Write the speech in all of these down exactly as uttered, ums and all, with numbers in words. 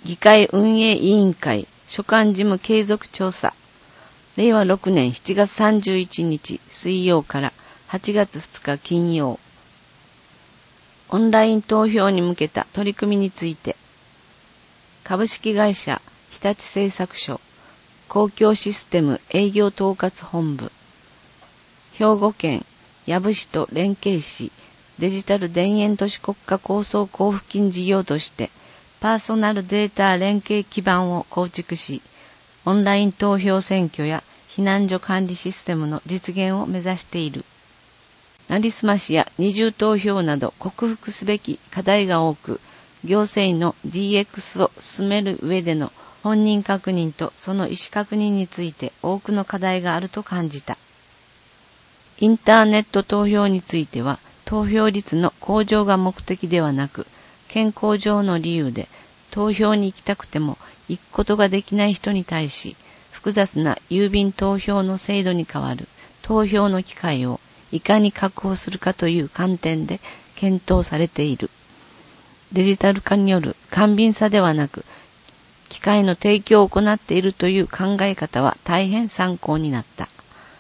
議会運営委員会所管事務継続調査。れいわろくねんしちがつさんじゅういちにち水曜からはちがつふつか金曜。オンライン投票に向けた取り組みについて、株式会社日立製作所公共システム営業統括本部、兵庫県養父市と連携し、デジタル田園都市国家構想交付金事業として、パーソナルデータ連携基盤を構築し、オンライン投票選挙や避難所管理システムの実現を目指している。なりすましや二重投票など克服すべき課題が多く、行政の ディーエックス を進める上での本人確認とその意思確認について多くの課題があると感じた。インターネット投票については、投票率の向上が目的ではなく、健康上の理由で投票に行きたくても行くことができない人に対し、複雑な郵便投票の制度に代わる投票の機会をいかに確保するかという観点で検討されている。デジタル化による簡便さではなく、機会の提供を行っているという考え方は大変参考になった。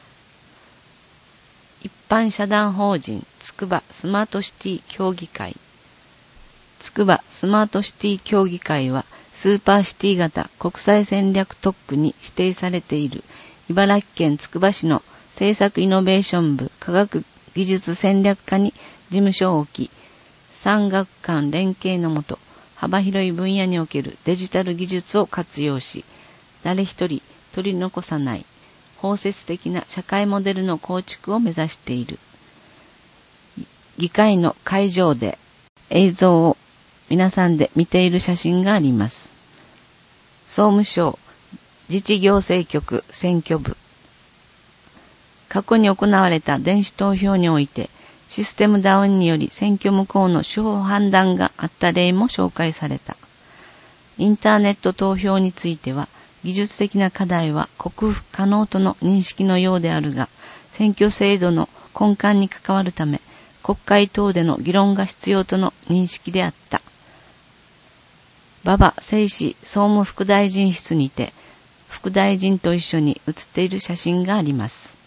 一般社団法人つくばスマートシティ協議会。つくばスマートシティ協議会はスーパーシティ型国際戦略特区に指定されている茨城県つくば市の政策イノベーション部科学技術戦略課に事務所を置き、産学間連携のもと幅広い分野におけるデジタル技術を活用し、誰一人取り残さない包摂的な社会モデルの構築を目指している。議会の会場で映像を皆さんで見ている写真があります。総務省自治行政局選挙部。過去に行われた電子投票において、システムダウンにより選挙無効の司法判断があった例も紹介された。インターネット投票については、技術的な課題は克服可能との認識のようであるが、選挙制度の根幹に関わるため、国会等での議論が必要との認識であった。馬場誠司総務副大臣室にて、副大臣と一緒に写っている写真があります。